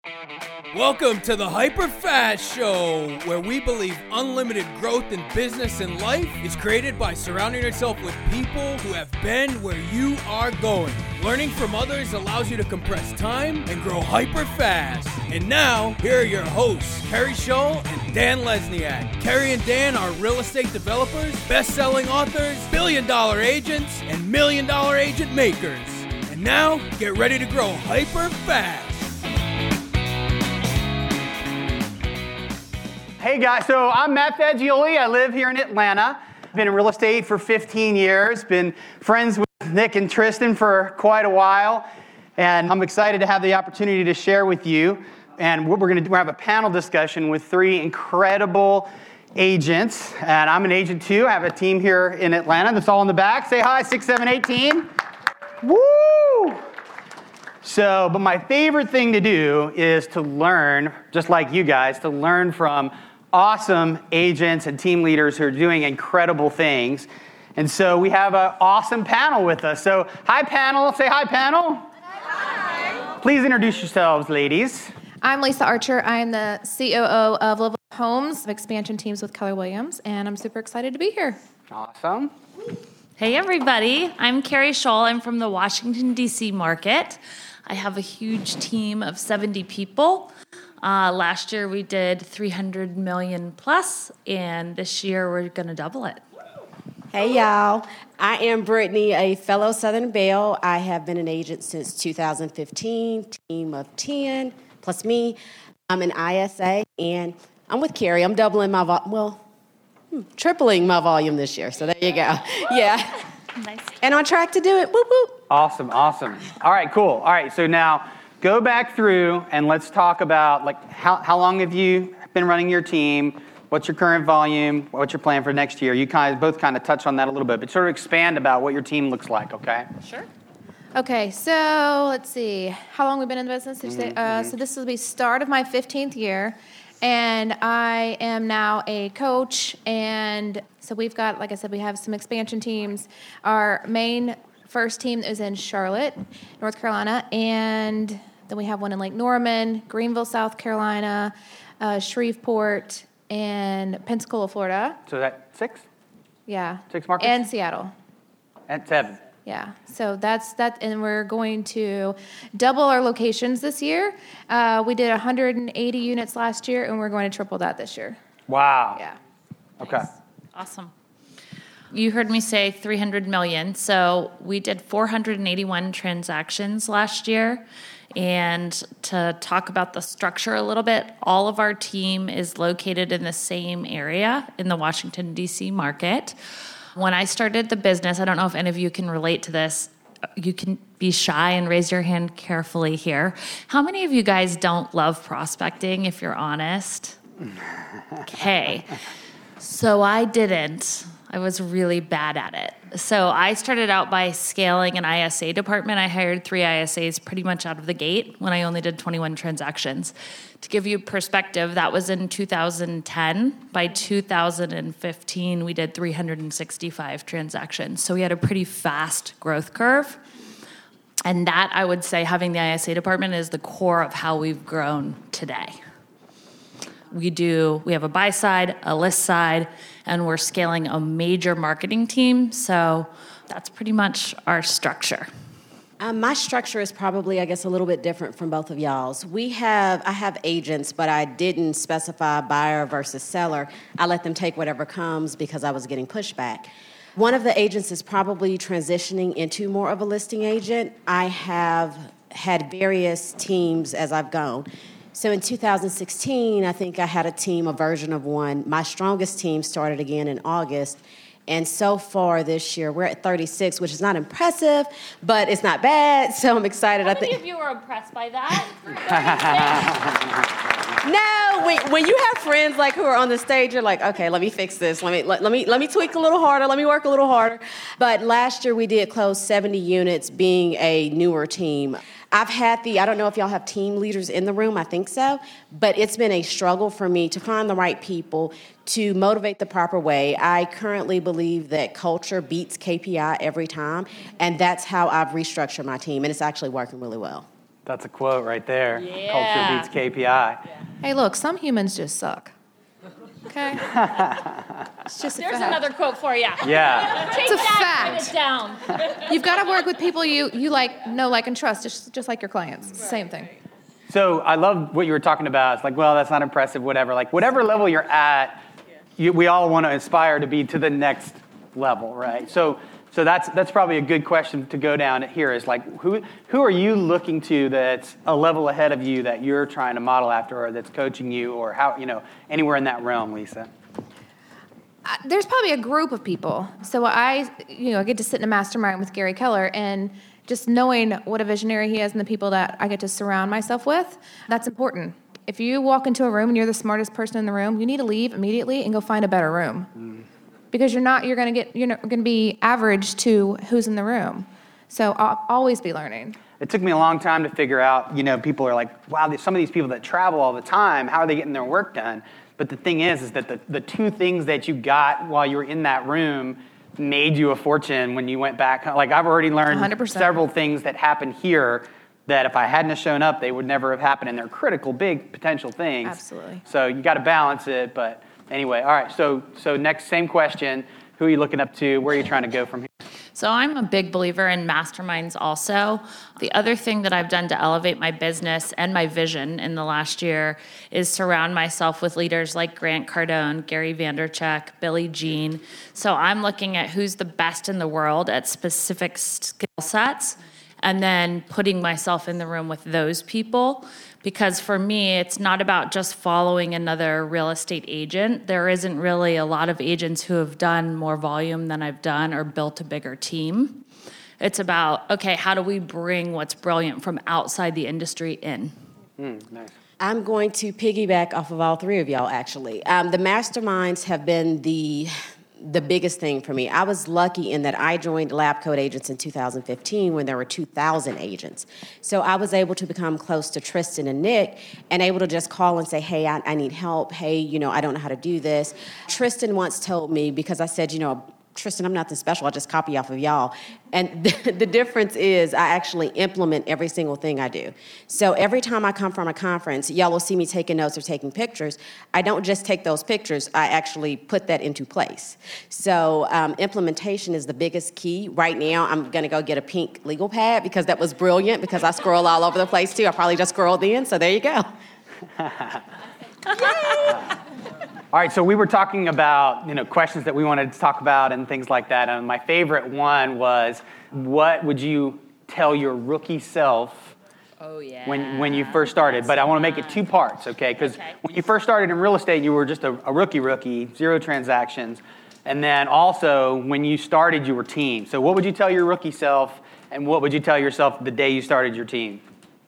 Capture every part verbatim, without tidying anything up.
Welcome to the Hyper Fast Show, where we believe unlimited growth in business and life is created by surrounding yourself with people who have been where you are going. Learning from others allows you to compress time and grow hyper fast. And now, here are your hosts, Kerry Scholl and Dan Lesniak. Kerry and Dan are real estate developers, best-selling authors, billion-dollar agents, and million-dollar agent makers. And now, get ready to grow hyper fast. Hey guys, so I'm Matt Fagioli. I live here in Atlanta. Been in real estate for fifteen years. Been friends with Nick and Tristan for quite a while. And I'm excited to have the opportunity to share with you. And what we're going to do, we're going to have a panel discussion with three incredible agents. And I'm an agent too. I have a team here in Atlanta that's all in the back. Say hi, six seven eight team. Woo! So, but my favorite thing to do is to learn, just like you guys, to learn from awesome agents and team leaders who are doing incredible things. And so we have an awesome panel with us. So, hi panel, say hi panel. Hi. Please introduce yourselves, ladies. I'm Lisa Archer. I am the C O O of Level Homes of Expansion Teams with Keller Williams, and I'm super excited to be here. Awesome. Hey everybody, I'm Kerry Scholl. I'm from the Washington, D C market. I have a huge team of seventy people. Uh, last year we did three hundred million plus, and this year we're going to double it. Hey y'all, I am Brittany, a fellow Southern Belle. I have been an agent since two thousand fifteen, team of ten, plus me. I'm an I S A, and I'm with Kerry. I'm doubling my, vo- well, hmm, tripling my volume this year, so there you go. Yeah. Nice. And on track to do it. Whoop, whoop. Awesome, awesome. All right, cool. All right, so now go back through and let's talk about, like, how, how long have you been running your team? What's your current volume? What's your plan for next year? You kind of both kind of touch on that a little bit, but sort of expand about what your team looks like, okay? Sure. Okay, so let's see. How long we've been in the business? Did you say? Uh, so this will be start of my fifteenth year, and I am now a coach. And so we've got, like I said, we have some expansion teams. Our main first team is in Charlotte, North Carolina, and then we have one in Lake Norman, Greenville, South Carolina, uh, Shreveport, and Pensacola, Florida. So that six? Yeah. Six markets? And Seattle. And seven. Yeah, so that's that, and we're going to double our locations this year. Uh, we did one hundred eighty units last year, and we're going to triple that this year. Wow. Yeah. Okay. Nice. Awesome. You heard me say three hundred million. So we did four hundred eighty-one transactions last year. And to talk about the structure a little bit, all of our team is located in the same area in the Washington, D C market. When I started the business, I don't know if any of you can relate to this. You can be shy and raise your hand carefully here. How many of you guys don't love prospecting, if you're honest? Okay. So I didn't. I was really bad at it. So I started out by scaling an I S A department. I hired three I S As pretty much out of the gate when I only did twenty-one transactions. To give you perspective, that was in two thousand ten. By two thousand fifteen, we did three hundred sixty-five transactions. So we had a pretty fast growth curve. And that, I would say, having the I S A department is the core of how we've grown today. We do, we have a buy side, a list side, and we're scaling a major marketing team. So that's pretty much our structure. Um, my structure is probably, I guess, a little bit different from both of y'all's. We have, I have agents, but I didn't specify buyer versus seller. I let them take whatever comes because I was getting pushback. One of the agents is probably transitioning into more of a listing agent. I have had various teams as I've gone. So in two thousand sixteen, I think I had a team, a version of one. My strongest team started again in August. And so far this year, we're at thirty-six, which is not impressive, but it's not bad. So I'm excited. How I think. many of you were impressed by that? No, when, when you have friends like who are on the stage, you're like, okay, let me fix this. Let me let, let me let me tweak a little harder. Let me work a little harder. But last year we did close seventy units, being a newer team. I've had the, I don't know if y'all have team leaders in the room, I think so, but it's been a struggle for me to find the right people to motivate the proper way. I currently believe that culture beats K P I every time, and that's how I've restructured my team, and it's actually working really well. That's a quote right there. Yeah. Culture beats K P I. Hey, look, some humans just suck. Okay? It's just a There's fact. another quote for you. Yeah. Take It's a that, write fact. it down. You've got to work with people you, you like, know, like, and trust, just, just like your clients. It's the same thing. So I love what you were talking about. It's like, well, that's not impressive, whatever. Like, whatever level you're at, you, we all want to aspire to be to the next level, right? So so that's that's probably a good question to go down here is like, who who are you looking to that's a level ahead of you that you're trying to model after or that's coaching you or how, you know, anywhere in that realm, Lisa? Uh, There's probably a group of people. So I, you know, I get to sit in a mastermind with Gary Keller, and just knowing what a visionary he is and the people that I get to surround myself with, that's important. If you walk into a room and you're the smartest person in the room, you need to leave immediately and go find a better room. Mm. Because you're not, you're going to get, you're not going to be average to who's in the room. So I'll always be learning. It took me a long time to figure out, you know, people are like, wow, there's some of these people that travel all the time, how are they getting their work done? But the thing is, is that the, the two things that you got while you were in that room made you a fortune when you went back. Like I've already learned one hundred percent. Several things that happened here that if I hadn't have shown up, they would never have happened. And they're critical, big potential things. Absolutely. So you got to balance it. But anyway, all right. So so next, same question. Who are you looking up to? Where are you trying to go from here? So I'm a big believer in masterminds also. The other thing that I've done to elevate my business and my vision in the last year is surround myself with leaders like Grant Cardone, Gary Vaynerchuk, Billie Jean. So I'm looking at who's the best in the world at specific skill sets and then putting myself in the room with those people. Because for me, it's not about just following another real estate agent. There isn't really a lot of agents who have done more volume than I've done or built a bigger team. It's about, okay, how do we bring what's brilliant from outside the industry in? Mm, nice. I'm going to piggyback off of all three of y'all, actually. Um, the masterminds have been the the biggest thing for me. I was lucky in that I joined Lab Coat Agents in two thousand fifteen when there were two thousand agents. So I was able to become close to Tristan and Nick and able to just call and say, hey, I, I need help. Hey, you know, I don't know how to do this. Tristan once told me, because I said, you know, Tristan, I'm not this special. I just copy off of y'all. And the, the difference is I actually implement every single thing I do. So every time I come from a conference, y'all will see me taking notes or taking pictures. I don't just take those pictures. I actually put that into place. So um, implementation is the biggest key. Right now, I'm going to go get a pink legal pad because that was brilliant because I scroll all over the place, too. I probably just scrolled in, so there you go. Yay! All right, so we were talking about, you know, questions that we wanted to talk about and things like that. And my favorite one was, what would you tell your rookie self Oh, yeah. when when you first started? But I want to make it two parts, okay? Because Okay. when you first started in real estate, you were just a, a rookie rookie, zero transactions. And then also, when you started your team. So what would you tell your rookie self, and what would you tell yourself the day you started your team?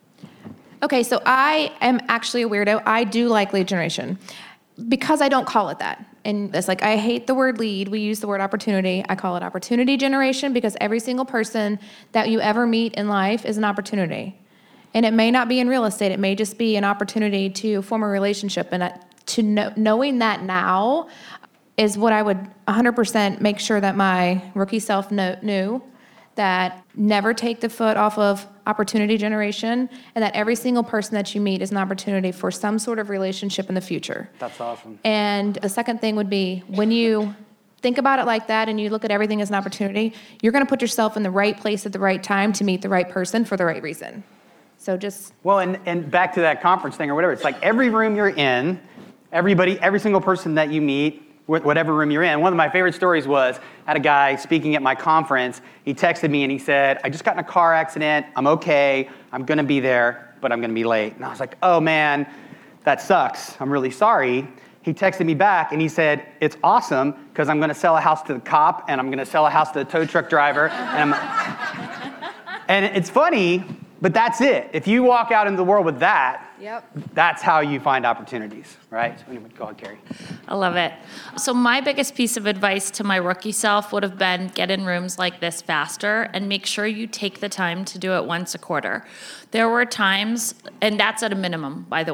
Okay, so I am actually a weirdo. I do like lead generation because I don't call it that. And it's like, I hate the word lead. We use the word opportunity. I call it opportunity generation because every single person that you ever meet in life is an opportunity. And it may not be in real estate. It may just be an opportunity to form a relationship. And to know, knowing that now is what I would one hundred percent make sure that my rookie self know, knew, that never take the foot off of opportunity generation, and that every single person that you meet is an opportunity for some sort of relationship in the future. That's awesome. And the second thing would be, when you think about it like that and you look at everything as an opportunity, you're going to put yourself in the right place at the right time to meet the right person for the right reason. So just... Well, and, and back to that conference thing or whatever, it's like every room you're in, everybody, every single person that you meet, whatever room you're in. One of my favorite stories was, I had a guy speaking at my conference. He texted me and he said, I just got in a car accident. I'm okay. I'm going to be there, but I'm going to be late. And I was like, oh, man, that sucks. I'm really sorry. He texted me back and he said, it's awesome because I'm going to sell a house to the cop and I'm going to sell a house to the tow truck driver. And, I'm... and it's funny, but that's it. If you walk out into the world with that, Yep. that's how you find opportunities, right? So anyway, go ahead, Carrie. I love it. So my biggest piece of advice to my rookie self would have been get in rooms like this faster and make sure you take the time to do it once a quarter. There were times, and that's at a minimum, by the way.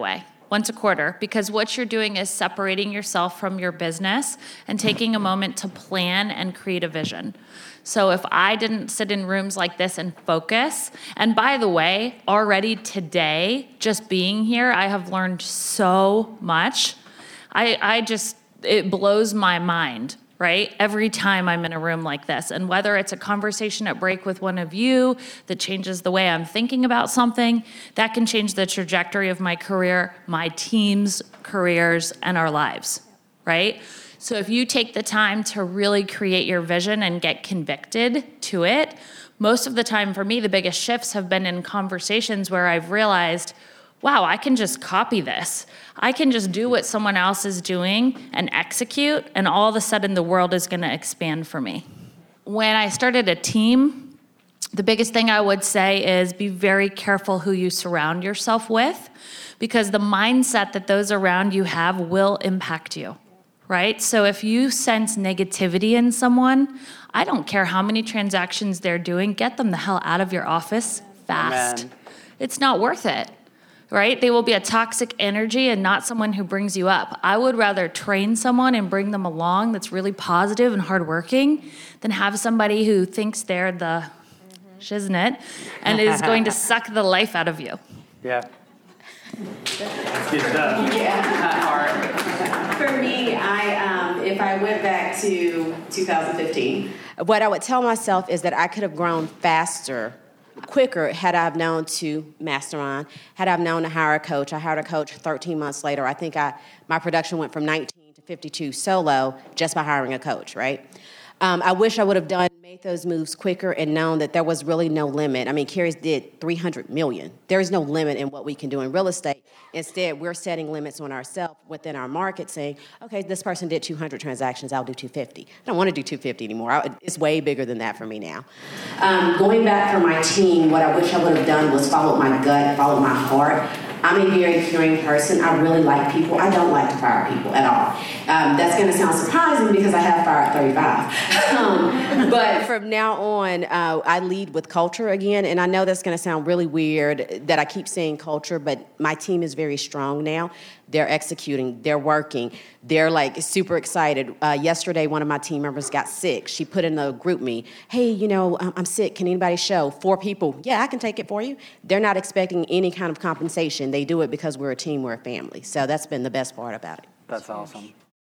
once a quarter, because what you're doing is separating yourself from your business and taking a moment to plan and create a vision. So if I didn't sit in rooms like this and focus, and by the way, already today, just being here, I have learned so much. I, I just, it blows my mind, right? Every time I'm in a room like this. And whether it's a conversation at break with one of you that changes the way I'm thinking about something, that can change the trajectory of my career, my team's careers, and our lives, right? So if you take the time to really create your vision and get convicted to it, most of the time for me, the biggest shifts have been in conversations where I've realized, wow, I can just copy this. I can just do what someone else is doing and execute, and all of a sudden the world is going to expand for me. When I started a team, the biggest thing I would say is be very careful who you surround yourself with, because the mindset that those around you have will impact you, right? So if you sense negativity in someone, I don't care how many transactions they're doing, get them the hell out of your office fast. Amen. It's not worth it. Right? They will be a toxic energy and not someone who brings you up. I would rather train someone and bring them along that's really positive and hardworking than have somebody who thinks they're the mm-hmm. shiznit and is going to suck the life out of you. Yeah. That's good stuff. Yeah. For me, I um, if I went back to two thousand fifteen, what I would tell myself is that I could have grown faster, quicker, had I known to master on, had I known to hire a coach. I hired a coach thirteen months later. I think I my production went from nineteen to fifty-two solo just by hiring a coach, right? Um, I wish I would have done made those moves quicker and known that there was really no limit. I mean, Carrie's did three hundred million. There is no limit in what we can do in real estate. Instead, we're setting limits on ourselves within our market, saying, okay, this person did two hundred transactions, I'll do two hundred fifty. I don't want to do two hundred fifty anymore. I, it's way bigger than that for me now. Um, going back for my team, what I wish I would have done was follow my gut, follow my heart. I'm a very caring person. I really like people. I don't like to fire people at all. Um, that's going to sound surprising because I have fired thirty-five. um, but from now on, uh, I lead with culture again. And I know that's going to sound really weird that I keep saying culture, but my team is very strong now. They're executing. They're working. They're like super excited. Uh, yesterday, one of my team members got sick. She put in a group me, hey, you know, I'm sick. Can anybody show? Four people. Yeah, I can take it for you. They're not expecting any kind of compensation. They do it because we're a team, we're a family. So that's been the best part about it. That's awesome.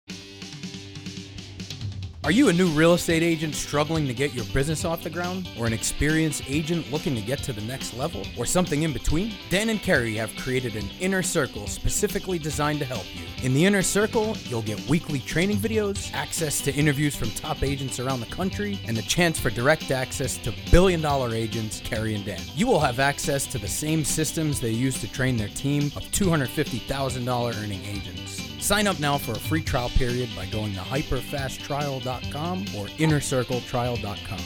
Are you a new real estate agent struggling to get your business off the ground? Or an experienced agent looking to get to the next level? Or something in between? Dan and Carrie have created an inner circle specifically designed to help you. In the inner circle, you'll get weekly training videos, access to interviews from top agents around the country, and the chance for direct access to billion dollar agents Carrie and Dan. You will have access to the same systems they use to train their team of two hundred fifty thousand dollars earning agents. Sign up now for a free trial period by going to hyper fast trial dot com or inner circle trial dot com.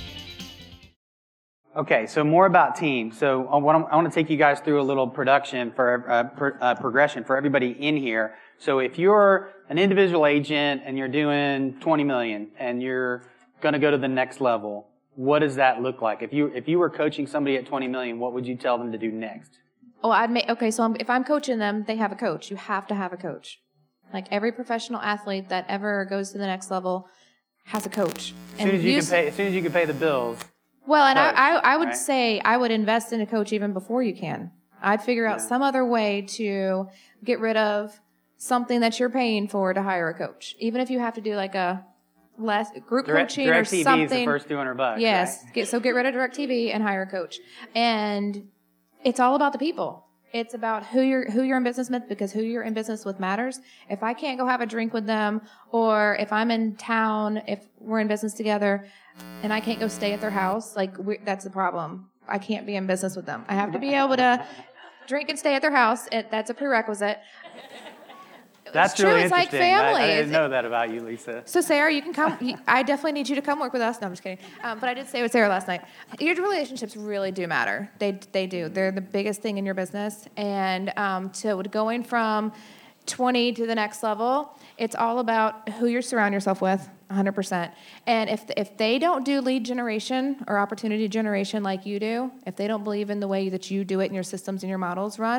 Okay, so more about team. So I want to, I want to take you guys through a little production for uh, pro, uh, progression for everybody in here. So if you're an individual agent and you're doing twenty million and you're going to go to the next level, what does that look like? If you if you were coaching somebody at twenty million, what would you tell them to do next? Oh, I'd make okay. So I'm, if I'm coaching them, they have a coach. You have to have a coach. Like every professional athlete that ever goes to the next level has a coach. As soon as you can pay, as soon as you can pay the bills. Well, and coach, I, I, I would right? say I would invest in a coach even before you can. I'd figure out Yeah. some other way to get rid of something that you're paying for to hire a coach, even if you have to do like a less group Direct, coaching direct or T V something. is the first two hundred bucks. Yes. Right? Get, so get rid of DirecTV and hire a coach. And it's all about the people. It's about who you're who you're in business with, because who you're in business with matters. If I can't go have a drink with them, or if I'm in town, if we're in business together, and I can't go stay at their house, like we, that's the problem. I can't be in business with them. I have to be able to drink and stay at their house. It, that's a prerequisite. That's it's true. really It's interesting. like family. I, I didn't It's- know that about you, Lisa. So, Sarah, you can come. You, I definitely need you to come work with us. No, I'm just kidding. Um, but I did stay with Sarah last night. Your relationships really do matter. They they do. They're the biggest thing in your business. And um, to going from twenty to the next level, it's all about who you surround yourself with, one hundred percent. And if if they don't do lead generation or opportunity generation like you do, if they don't believe in the way that you do it and your systems and your models run,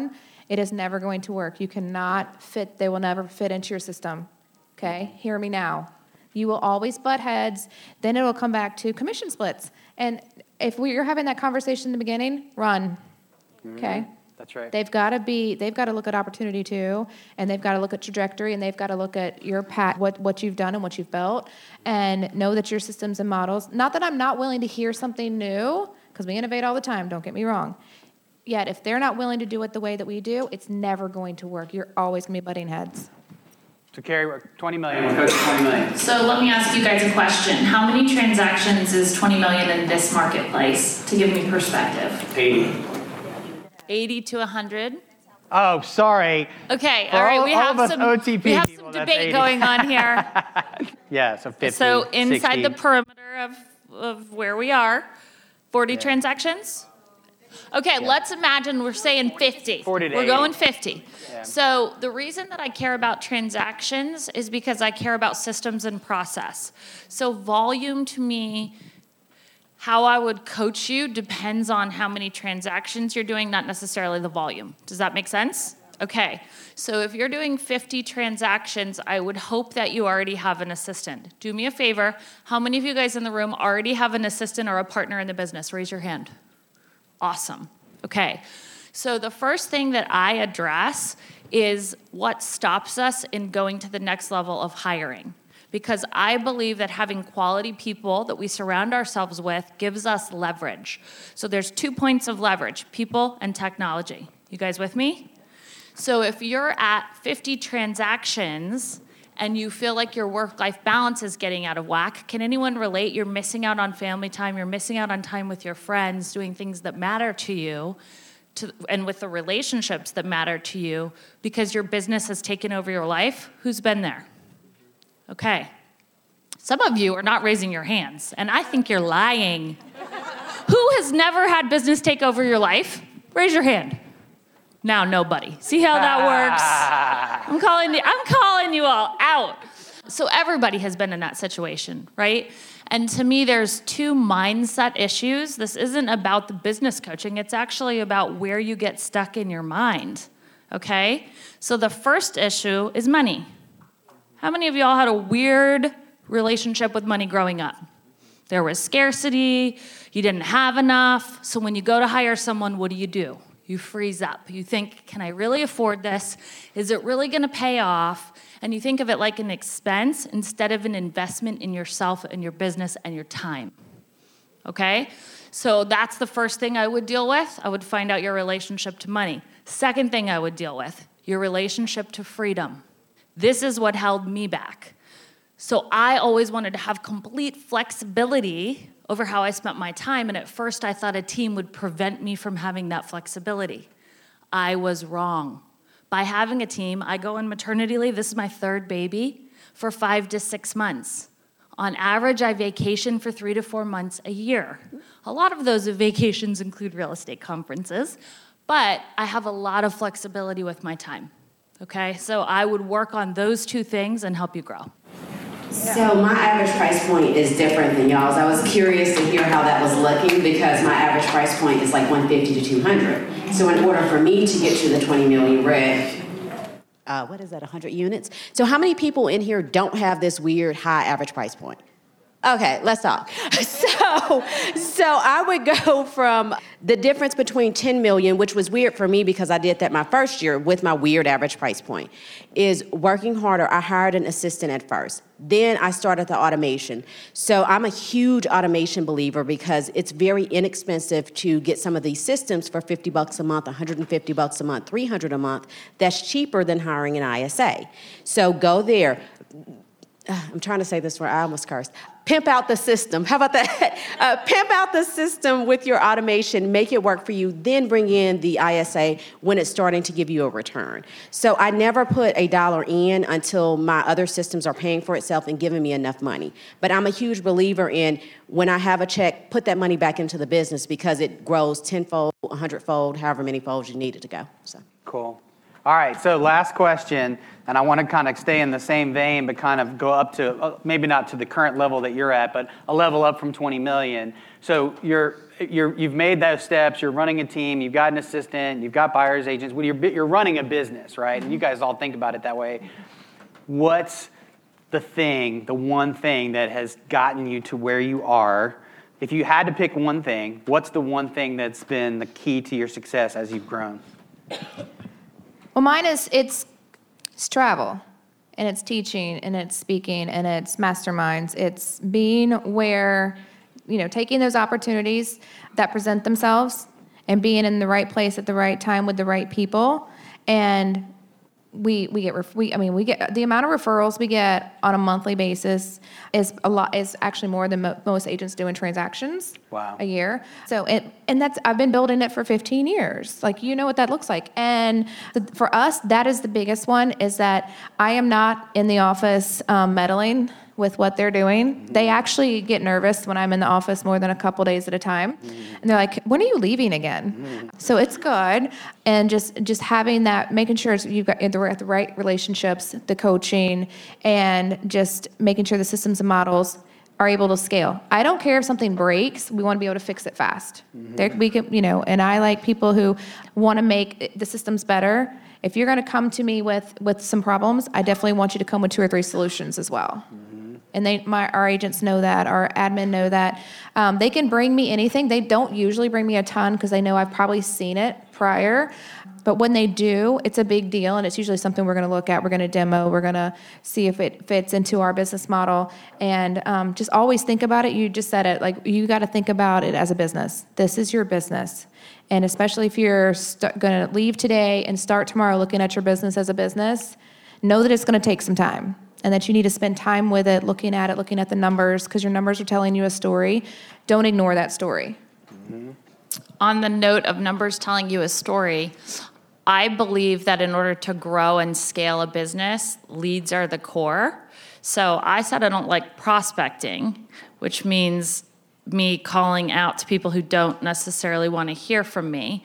It is never going to work. You cannot fit, they will never fit into your system. Okay? Hear me now. You will always butt heads. Then it will come back to commission splits. And if we're having that conversation in the beginning, run. Okay? That's right. They've got to be, they've got to look at opportunity too, and they've got to look at trajectory, and they've got to look at your pat, what, what you've done and what you've built, and know that your systems and models, not that I'm not willing to hear something new, because we innovate all the time, don't get me wrong. Yet, if they're not willing to do it the way that we do, it's never going to work. You're always going to be butting heads. So Carrie, we're twenty million, we'll go to twenty million. So let me ask you guys a question. How many transactions is twenty million in this marketplace, to give me perspective? eighty. eighty to one hundred. Oh, sorry. Okay, For all right, all- we all have of us some, O T P we have people, some that's debate eighty. going on here. Yeah, so fifty, So inside sixty. the perimeter of, of where we are, forty transactions? Okay, let's imagine we're saying fifty. forty to We're eighty. going fifty. Yeah. So the reason that I care about transactions is because I care about systems and process. So volume to me, how I would coach you depends on how many transactions you're doing, not necessarily the volume. Does that make sense? Okay, so if you're doing fifty transactions, I would hope that you already have an assistant. Do me a favor, how many of you guys in the room already have an assistant or a partner in the business? Raise your hand. Awesome. Okay, so the first thing that I address is what stops us in going to the next level of hiring. Because I believe that having quality people that we surround ourselves with gives us leverage. So there's two points of leverage, people and technology. You guys with me? So if you're at fifty transactions and you feel like your work-life balance is getting out of whack, can anyone relate? You're missing out on family time, you're missing out on time with your friends, doing things that matter to you, to, and with the relationships that matter to you, because your business has taken over your life. Who's been there? Okay. Some of you are not raising your hands, and I think you're lying. Who has never had business take over your life? Raise your hand. Now nobody. See how that works? I'm calling you, I'm calling you all out. So everybody has been in that situation, right? And to me, there's two mindset issues. This isn't about the business coaching. It's actually about where you get stuck in your mind, okay? So the first issue is money. How many of y'all had a weird relationship with money growing up? There was scarcity, you didn't have enough, so when you go to hire someone, what do you do? You freeze up. You think, can I really afford this? Is it really gonna pay off? And you think of it like an expense instead of an investment in yourself and your business and your time, okay? So that's the first thing I would deal with. I would find out your relationship to money. Second thing I would deal with, your relationship to freedom. This is what held me back. So I always wanted to have complete flexibility over how I spent my time, and at first I thought a team would prevent me from having that flexibility. I was wrong. By having a team, I go on maternity leave, this is my third baby, for five to six months. On average, I vacation for three to four months a year. A lot of those vacations include real estate conferences, but I have a lot of flexibility with my time. Okay, so I would work on those two things and help you grow. So my average price point is different than y'all's. I was curious to hear how that was looking because my average price point is like one fifty to two hundred. So in order for me to get to the twenty million red, uh, what is that, one hundred units? So how many people in here don't have this weird high average price point? Okay, let's talk. So, so I would go from the difference between ten million, which was weird for me because I did that my first year with my weird average price point, is working harder. I hired an assistant at first. Then I started the automation. So I'm a huge automation believer because it's very inexpensive to get some of these systems for fifty bucks a month, one hundred fifty bucks a month, three hundred a month. That's cheaper than hiring an I S A. So go there. I'm trying to say this where I almost cursed. Pimp out the system. How about that? Uh, pimp out the system with your automation, make it work for you, then bring in the I S A when it's starting to give you a return. So I never put a dollar in until my other systems are paying for itself and giving me enough money. But I'm a huge believer in when I have a check, put that money back into the business because it grows tenfold, a hundredfold, however many folds you need it to go. So. Cool. All right, so last question, and I want to kind of stay in the same vein, but kind of go up to, uh, maybe not to the current level that you're at, but a level up from twenty million. So you're, you're, you've made those steps, you're running a team, you've got an assistant, you've got buyer's agents, well, you're, you're running a business, right? And you guys all think about it that way. What's the thing, the one thing that has gotten you to where you are? If you had to pick one thing, what's the one thing that's been the key to your success as you've grown? Well, mine is, it's, it's travel, and it's teaching, and it's speaking, and it's masterminds. It's being where, you know, taking those opportunities that present themselves and being in the right place at the right time with the right people. And we we get ref- we I mean we get the amount of referrals we get on a monthly basis is a lot is actually more than mo- most agents do in transactions. Wow. A year. So it and that's I've been building it for fifteen years. Like, you know what that looks like. And the, for us, that is the biggest one, is that I am not in the office um, meddling with what they're doing. Mm-hmm. They actually get nervous when I'm in the office more than a couple days at a time. Mm-hmm. And they're like, when are you leaving again? Mm-hmm. So it's good. And just, just having that, making sure you've got the, the right relationships, the coaching, and just making sure the systems and models are able to scale. I don't care if something breaks. We want to be able to fix it fast. Mm-hmm. There, we can, you know, and I like people who want to make the systems better. If you're going to come to me with, with some problems, I definitely want you to come with two or three solutions as well. Mm-hmm. And they, my, our agents know that, our admin know that. Um, they can bring me anything. They don't usually bring me a ton because they know I've probably seen it prior. But when they do, it's a big deal, and it's usually something we're going to look at. We're going to demo. We're going to see if it fits into our business model. And um, just always think about it. You just said it. Like, you got to think about it as a business. This is your business. And especially if you're st- going to leave today and start tomorrow looking at your business as a business, know that it's going to take some time. And that you need to spend time with it, looking at it, looking at the numbers, because your numbers are telling you a story. Don't ignore that story. Mm-hmm. On the note of numbers telling you a story, I believe that in order to grow and scale a business, leads are the core. So I said I don't like prospecting, which means me calling out to people who don't necessarily want to hear from me.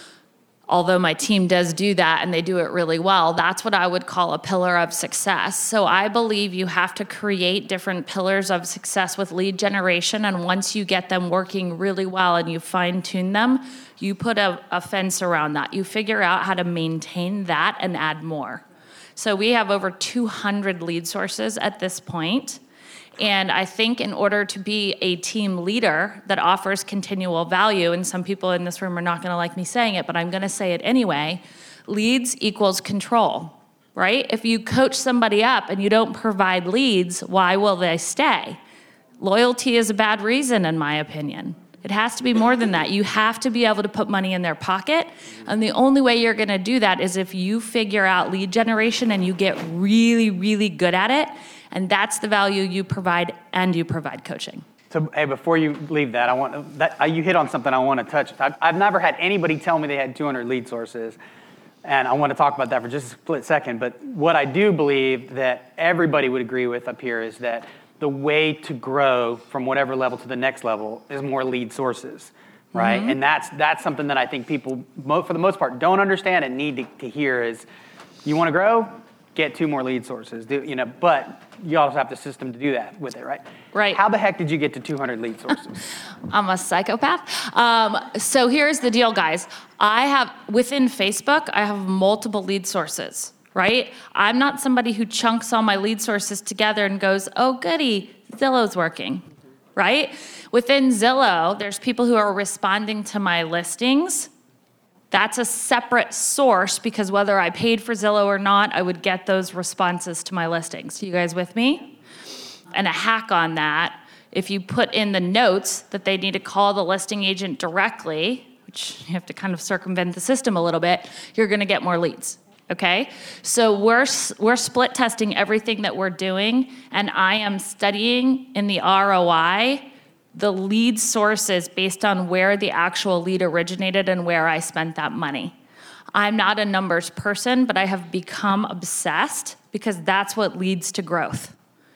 Although my team does do that and they do it really well, that's what I would call a pillar of success. So I believe you have to create different pillars of success with lead generation. And once you get them working really well and you fine tune them, you put a, a fence around that. You figure out how to maintain that and add more. So we have over two hundred lead sources at this point. And I think in order to be a team leader that offers continual value, and some people in this room are not going to like me saying it, but I'm going to say it anyway, leads equals control, right? If you coach somebody up and you don't provide leads, why will they stay? Loyalty is a bad reason, in my opinion. It has to be more than that. You have to be able to put money in their pocket. And the only way you're going to do that is if you figure out lead generation and you get really, really good at it. And that's the value you provide, and you provide coaching. So, hey, before you leave that, I want that uh, you hit on something I want to touch. I've, I've never had anybody tell me they had two hundred lead sources, and I want to talk about that for just a split second. But what I do believe that everybody would agree with up here is that the way to grow from whatever level to the next level is more lead sources, right? Mm-hmm. And that's that's something that I think people, for the most part, don't understand and need to, to hear is, you want to grow? Get two more lead sources, do, you know, but you also have the system to do that with it, right? Right. How the heck did you get to two hundred lead sources? I'm a psychopath. Um, so here's the deal, guys. I have, within Facebook, I have multiple lead sources, right? I'm not somebody who chunks all my lead sources together and goes, oh, goody, Zillow's working, right? Within Zillow, there's people who are responding to my listings. That's a separate source because whether I paid for Zillow or not, I would get those responses to my listings. You guys with me? And a hack on that, if you put in the notes that they need to call the listing agent directly, which you have to kind of circumvent the system a little bit, you're going to get more leads. Okay? So we're we're split testing everything that we're doing, and I am studying in the R O I the lead sources based on where the actual lead originated and where I spent that money. I'm not a numbers person, but I have become obsessed because that's what leads to growth.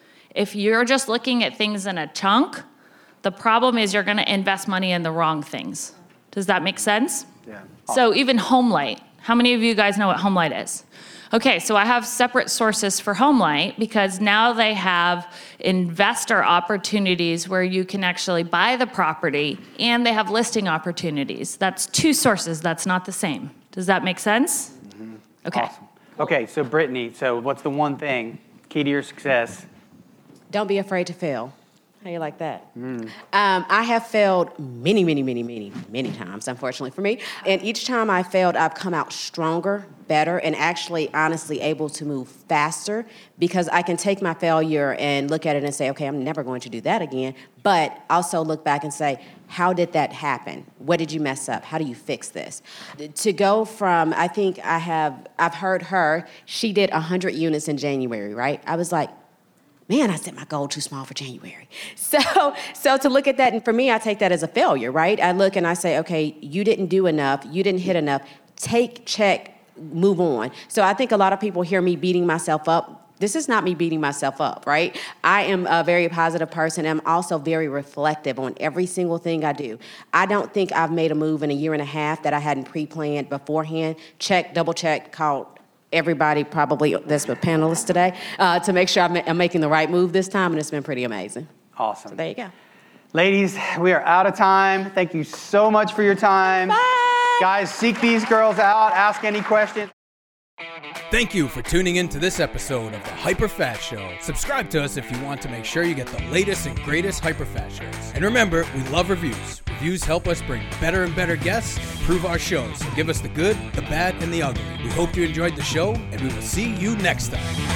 If you're just looking at things in a chunk, the problem is you're going to invest money in the wrong things. Does that make sense? Yeah. So even HomeLight. How many of you guys know what HomeLight is? Okay, so I have separate sources for HomeLight because now they have investor opportunities where you can actually buy the property, and they have listing opportunities. That's two sources. That's not the same. Does that make sense? Mm-hmm. Okay. Awesome. Okay, so Brittany, so what's the one thing, key to your success? Don't be afraid to fail. How you like that? Mm. Um, I have failed many, many, many, many, many times, unfortunately for me. And each time I failed, I've come out stronger, better, and actually, honestly, able to move faster because I can take my failure and look at it and say, okay, I'm never going to do that again. But also look back and say, how did that happen? What did you mess up? How do you fix this? To go from, I think I have, I've heard her, she did one hundred units in January, right? I was like, man, I set my goal too small for January. So so to look at that, and for me, I take that as a failure, right? I look and I say, okay, you didn't do enough. You didn't hit enough. Take, check, move on. So I think a lot of people hear me beating myself up. This is not me beating myself up, right? I am a very positive person. I'm also very reflective on every single thing I do. I don't think I've made a move in a year and a half that I hadn't pre-planned beforehand. Check, double check, called everybody probably that's the panelists today uh, to make sure I'm, I'm making the right move this time, and it's been pretty amazing. Awesome. So there you go. Ladies, we are out of time. Thank you so much for your time. Bye. Guys, seek these girls out. Ask any questions. Thank you for tuning in to this episode of the HyperFast Show. Subscribe to us if you want to make sure you get the latest and greatest HyperFast shows. And remember, we love reviews. Reviews help us bring better and better guests and improve our shows. So give us the good, the bad, and the ugly. We hope you enjoyed the show, and we will see you next time.